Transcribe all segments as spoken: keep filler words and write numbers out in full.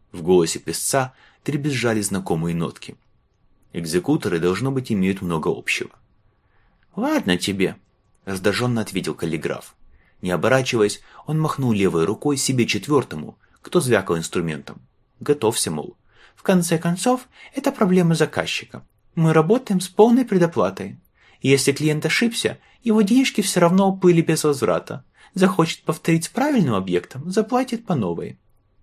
В голосе писца дребезжали знакомые нотки. Экзекуторы, должно быть, имеют много общего. «Ладно тебе», — раздраженно ответил каллиграф. Не оборачиваясь, он махнул левой рукой себе четвертому, кто звякал инструментом. «Готовься, мол. В конце концов, это проблема заказчика. Мы работаем с полной предоплатой. Если клиент ошибся, его денежки все равно уплыли без возврата. Захочет повторить с правильным объектом, заплатит по новой».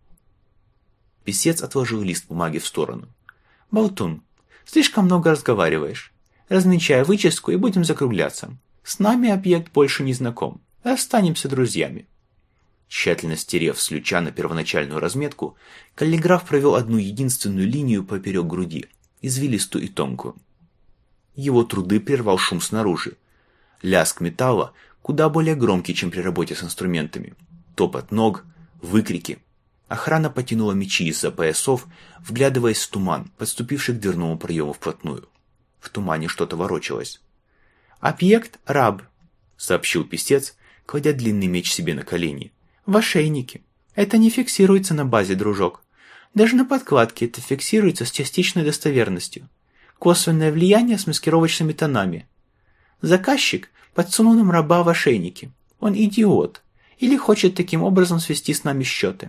Писец отложил лист бумаги в сторону. «Болтун, слишком много разговариваешь. Размечай выческу и будем закругляться. С нами объект больше не знаком. Останемся друзьями». Тщательно стерев с люча на первоначальную разметку, каллиграф провел одну единственную линию поперек груди, извилистую и тонкую. Его труды прервал шум снаружи. Лязг металла куда более громкий, чем при работе с инструментами. Топот ног, выкрики. Охрана потянула мечи из-за поясов, вглядываясь в туман, подступивший к дверному проему вплотную. В тумане что-то ворочалось. «Объект — раб», — сообщил писец, кладя длинный меч себе на колени. «В ошейнике. Это не фиксируется на базе, дружок. Даже на подкладке это фиксируется с частичной достоверностью. Косвенное влияние с маскировочными тонами. Заказчик подсунул нам раба в ошейнике. Он идиот. Или хочет таким образом свести с нами счеты.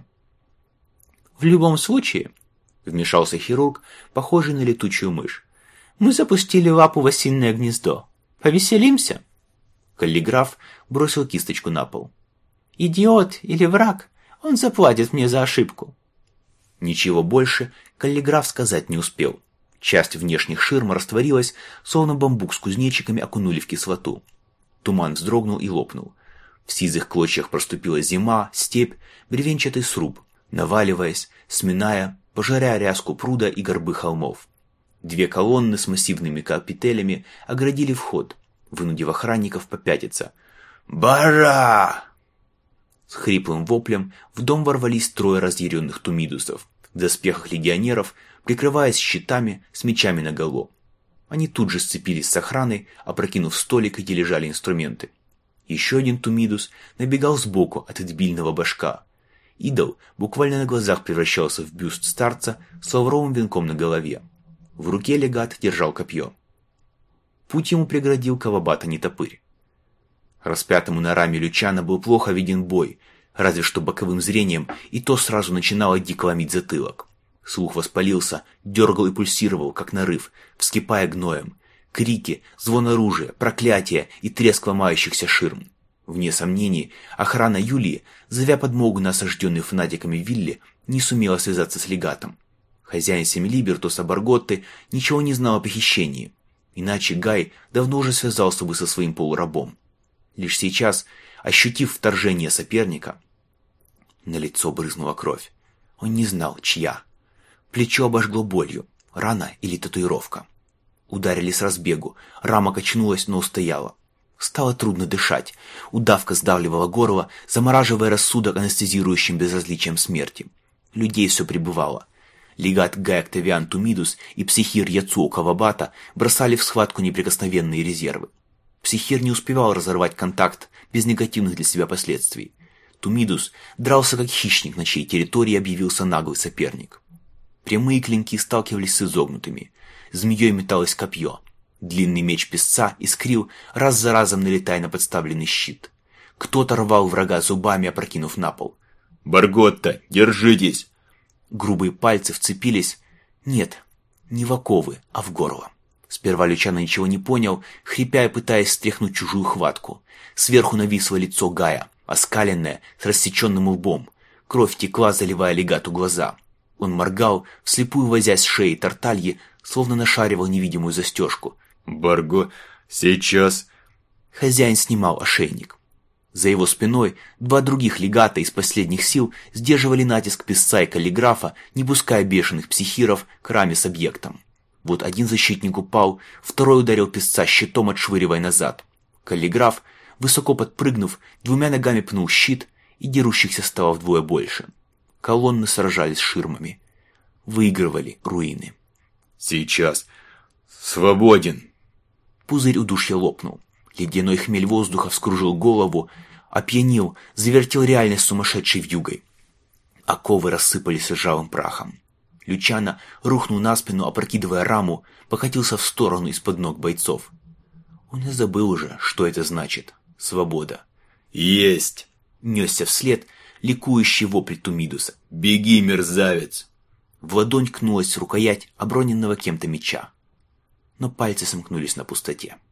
В любом случае, вмешался хирург, похожий на летучую мышь, мы запустили лапу в осиное гнездо. Повеселимся?» Каллиграф бросил кисточку на пол. «Идиот или враг, он заплатит мне за ошибку». Ничего больше каллиграф сказать не успел. Часть внешних ширм растворилась, словно бамбук с кузнечиками окунули в кислоту. Туман вздрогнул и лопнул. В сизых клочьях проступила зима, степь, бревенчатый сруб, наваливаясь, сминая, пожаря ряску пруда и горбы холмов. Две колонны с массивными капителями оградили вход, вынудив охранников попятиться. «Бара!» С хриплым воплем в дом ворвались трое разъяренных тумидусов, в доспехах легионеров, прикрываясь щитами с мечами наголо. Они тут же сцепились с охраной, опрокинув столик, где лежали инструменты. Еще один тумидус набегал сбоку от идбильного башка. Идол буквально на глазах превращался в бюст старца с лавровым венком на голове. В руке легат держал копье. Путь ему преградил Кавабата Нетопырь. Распятому на раме Лючана был плохо виден бой, разве что боковым зрением, и то сразу начинало дико ломить затылок. Слух воспалился, дергал и пульсировал, как нарыв, вскипая гноем. Крики, звон оружия, проклятия и треск ломающихся ширм. Вне сомнений, охрана Юлии, зовя подмогу на осажденной фанатиками вилле, не сумела связаться с легатом. Хозяин Семилибертуса Барготты ничего не знал о похищении, иначе Гай давно уже связался бы со своим полурабом. Лишь сейчас, ощутив вторжение соперника, на лицо брызнула кровь. Он не знал, чья. Плечо обожгло болью, рана или татуировка. Ударили с разбегу, рама качнулась, но устояла. Стало трудно дышать, удавка сдавливала горло, замораживая рассудок анестезирующим безразличием смерти. Людей все прибывало. Легат Гай Октавиан Тумидус и психир Яцуо Кавабата бросали в схватку неприкосновенные резервы. Психир не успевал разорвать контакт без негативных для себя последствий. Тумидус дрался как хищник, на чьей территории объявился наглый соперник. Прямые клинки сталкивались с изогнутыми. Змеей металось копье. Длинный меч песца искрил, раз за разом налетая на подставленный щит. Кто-то рвал врага зубами, опрокинув на пол. «Барготта, держитесь!» Грубые пальцы вцепились... Нет, не в оковы, а в горло. Сперва Лючано ничего не понял, хрипя и пытаясь стряхнуть чужую хватку. Сверху нависло лицо Гая, оскаленное, с рассеченным лбом. Кровь текла, заливая легату глаза. Он моргал, вслепую возясь с шеей Тартальи, словно нашаривал невидимую застежку. «Барго, сейчас...» Хозяин снимал ошейник. За его спиной два других легата из последних сил сдерживали натиск писца и каллиграфа, не пуская бешеных психиров к раме с объектом. Вот один защитник упал, второй ударил писца щитом, отшвыривая назад. Каллиграф, высоко подпрыгнув, двумя ногами пнул щит, и дерущихся стало вдвое больше. Колонны сражались с ширмами. Выигрывали руины. «Сейчас. Свободен!» Пузырь удушья лопнул. Ледяной хмель воздуха вскружил голову, опьянил, завертел реальность сумасшедшей вьюгой. Оковы рассыпались ржавым прахом. Лючано рухнул на спину, опрокидывая раму, покатился в сторону из-под ног бойцов. Он и забыл уже, что это значит. Свобода. «Есть!» — несся вслед ликующий вопль Тумидуса. «Беги, мерзавец!» В ладонь кнулась рукоять оброненного кем-то меча. Но пальцы сомкнулись на пустоте.